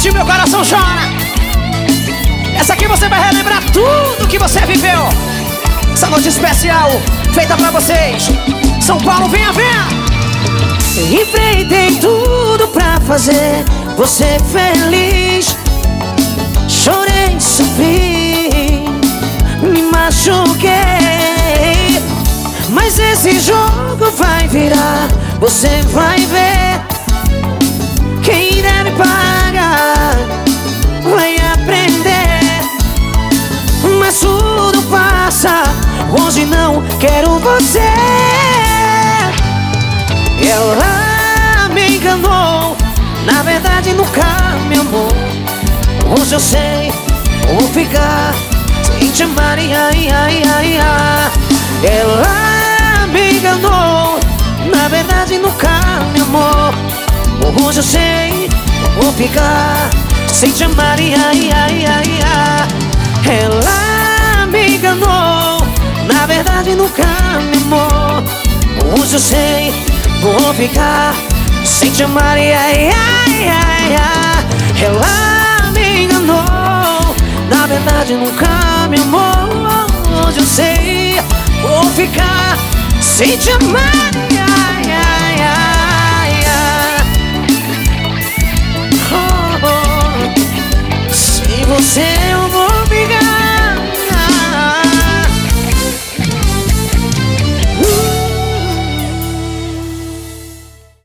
hoje meu coração chora. Essa aqui você vai relembrar tudo que você viveu. Essa noite especial feita pra vocês. São Paulo, venha, venha. Enfrentei tudo pra fazer você feliz. Chorei, sofri, me machuquei. Mas esse jogo vai virar, você vai ver. Quem deve pagar vai aprender. Mas tudo passa, hoje não quero você. Ela me enganou, na verdade nunca me amou. Hoje eu sei, vou ficar sem te amar, ia, ia, ia, ia. Ela me enganou, na verdade nunca me amou. Hoje eu sei, vou ficar sem te amar, ia, ia, ia, ia. Ela me enganou, na verdade nunca me amou. Hoje eu sei, vou ficar sem te amar, ia, ia, ia, ia. Ela me enganou, na verdade nunca me amou. Hoje eu sei, vou ficar sem te amar, ia, ia.